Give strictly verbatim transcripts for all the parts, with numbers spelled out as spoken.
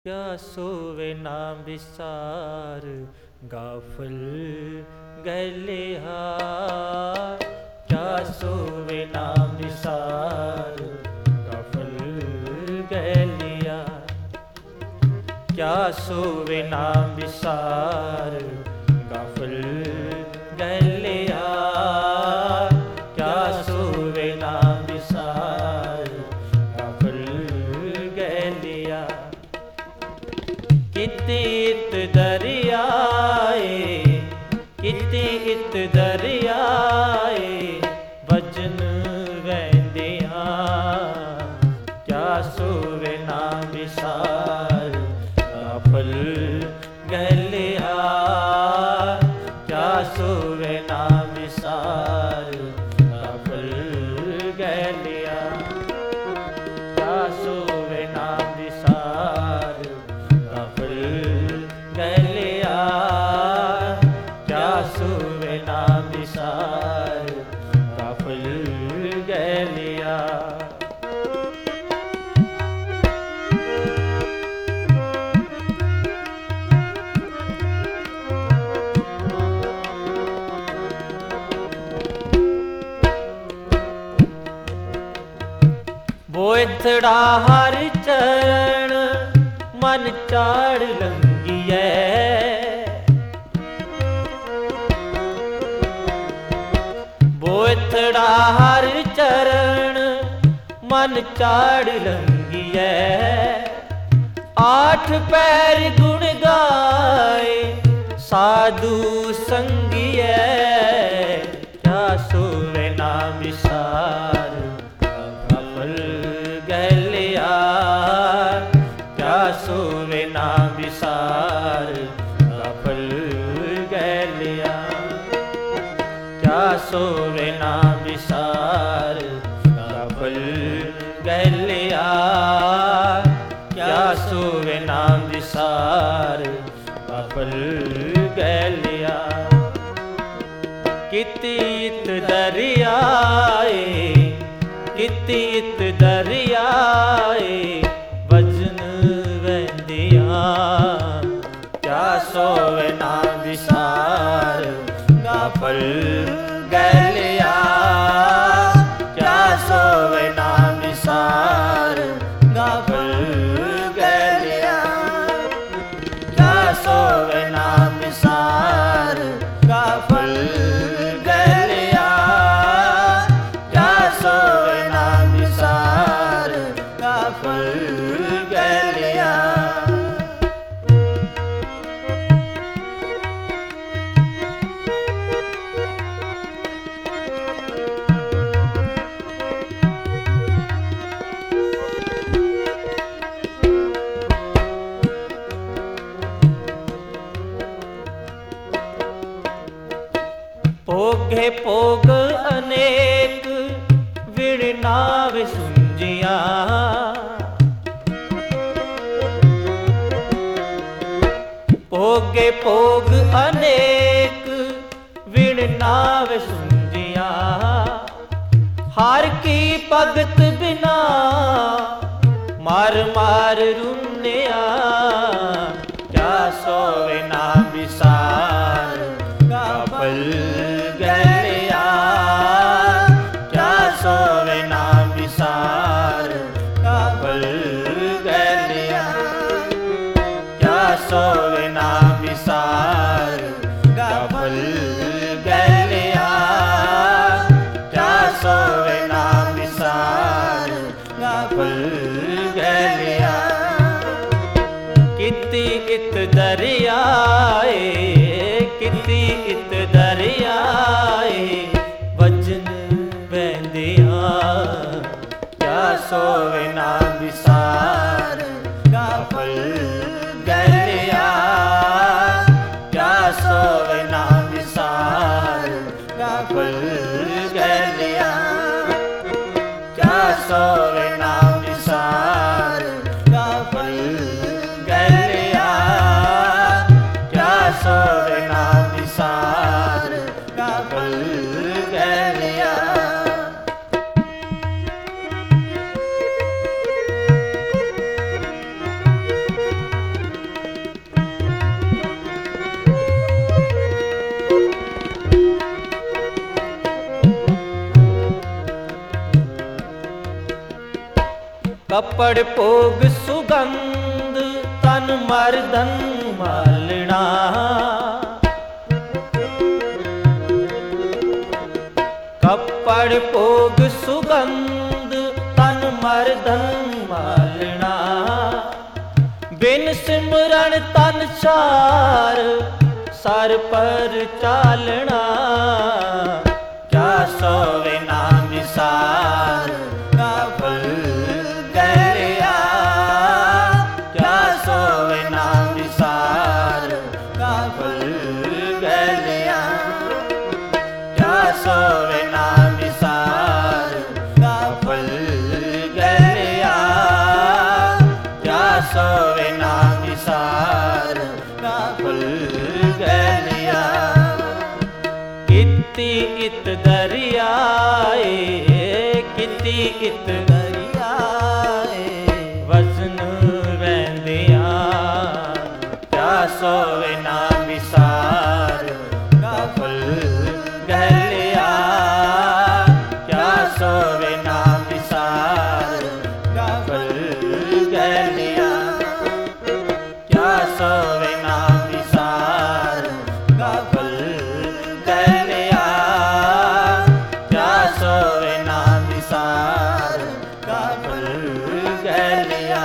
क्या सोवे ना विसार गाफिल गलिहार। क्या सोवे ना विसार गाफिल गलिहार। क्या सोवे ना विसार गाफिल गलिहार। क्या सोवे ना विसार गाफिल गलिहार। किति इत दरियाए किति इत दरियाए वजन वैंदिया। क्या सोवे ना विसार गाफिल गलिहार। क्या सोवे ना विसार गाफिल गलिहार। क्या सोवे ना विसार गाफिल गलिहार। क्या सोवे ना विसार गाफिल गलिहार। वो इथड़ा हर चरण मन चाड़ लंगिए। वो इथड़ा हर चरण मन चाड़ लंगिए। आठ पैर गुण गाए साधु संगिए। क्या सोवे ना विसार गाफिल गलिहार। क्या सोवे ना विसार गाफिल गलिहार। क्या सोवे ना विसार गाफिल गलिहार। क्या सोवे ना विसार गाफिल गलिहार। किति इत दरियाए किति इत दरियाए वजन वैंदिया। क्या सोवे ना विसार गाफिल गलिहार। क्या सोवे ना विसार गाफिल गलिहार। क्या सोवे ना विसार गाफिल गलिहार। क्या सोवे ना विसार गाफिल गलिहार। भोगे भोग अनेक विण नाव सुंजिया। भोगे भोग अनेक विण नाव सुंजिया। हार की भगत बिना मार मार रुनिया। क्या सोवे ना विसार गाफिल गलिहार। क्या सोवे ना विसार गाफिल गलिहार। क्या सोवे ना विसार गाफिल गलिहार। क्या सोवे ना विसार गाफिल गलिहार। किति इत दरियाए किति इत दरियाए वजन वैंदिया। क्या सोवे ना विसार गाफिल गलिहार। क्या सोवे ना विसार गाफिल गलिहार। क्या सोवे ना विसार गाफिल गलिहार। क्या सोवे ना विसार गाफिल गलिहार। कपड़ भोग सुगंध तन मर्दन मालना, कपड़ भोग सुगंध तन मर्दन मालना, बिन सिमरन तन चार सर पर चालना, क्या सोवे ना निसार का फल गलिया, क्या सोवे ना निसार का फल गलिया, क्या सोवे ना निसार का फल गलिया, क्या सोवे ना निसार का फल गलिया। किति इत दरियाए, किति इत दरियाए, वजन वैंदिया, क्या सोवे ना निसार का फल गलिया, क्या सोवे ना निसार का फल गलिया, क्या सोवे ना निसार का फल गलिया, क्या सोवे ना निसार का फल गलिया।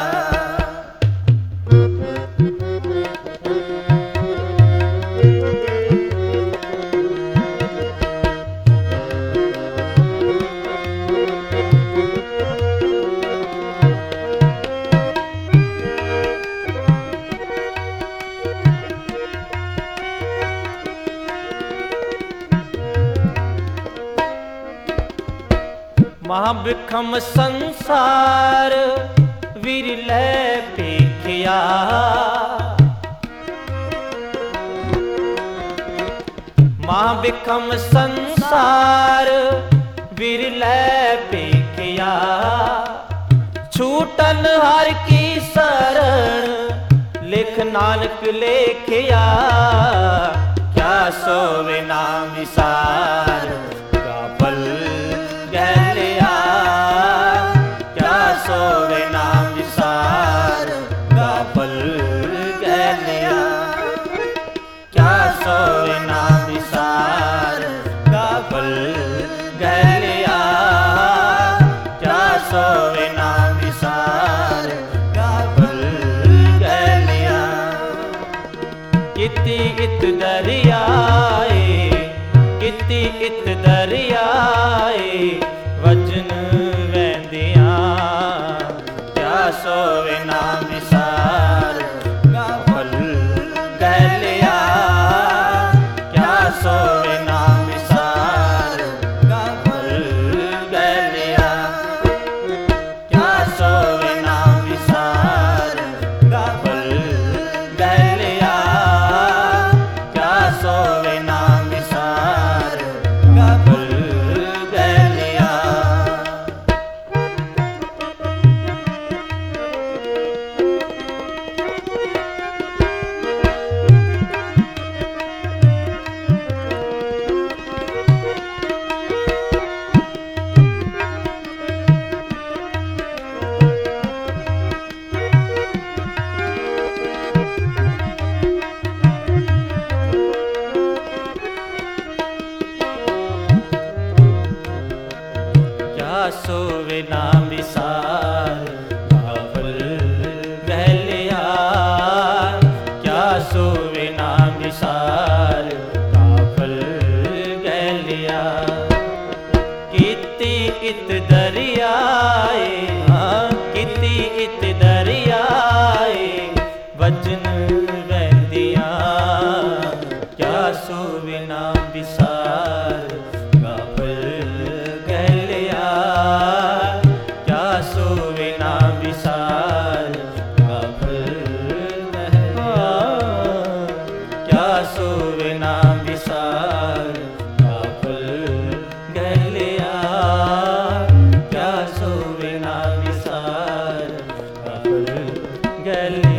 महाबिखम संसार विरले पेखिया, महाबिखम संसार विरले पेखिया, छूटन हर की शरण लिख नानक लेखिया, क्या सोवे ना निसार का फल गलिया, क्या सोवे ना निसार का फल गलिया, क्या सोवे ना निसार का फल गलिया, क्या सोवे ना निसार का फल गलिया। किति इत दरियाए, किति इत दरियाए, वजन वैंदिया, क्या सोवे ना निसार का फल गलिया, क्या सोवे ना निसार का फल गलिया, क्या सोवे ना निसार का फल गलिया, क्या सोवे ना निसार का फल गलिया। क्या सोवे ना निसार का फल गलिया, क्या सोवे ना निसार का फल गलिया। किति इत दरियाए, हाँ किति इत दरियाए, वजन वैंदिया, क्या सोवे ना निसार का फल गलिया, क्या सोवे ना निसार का फल गलिया, क्या सोवे ना निसार का फल गलिया, क्या सोवे ना निसार का फल गलिया।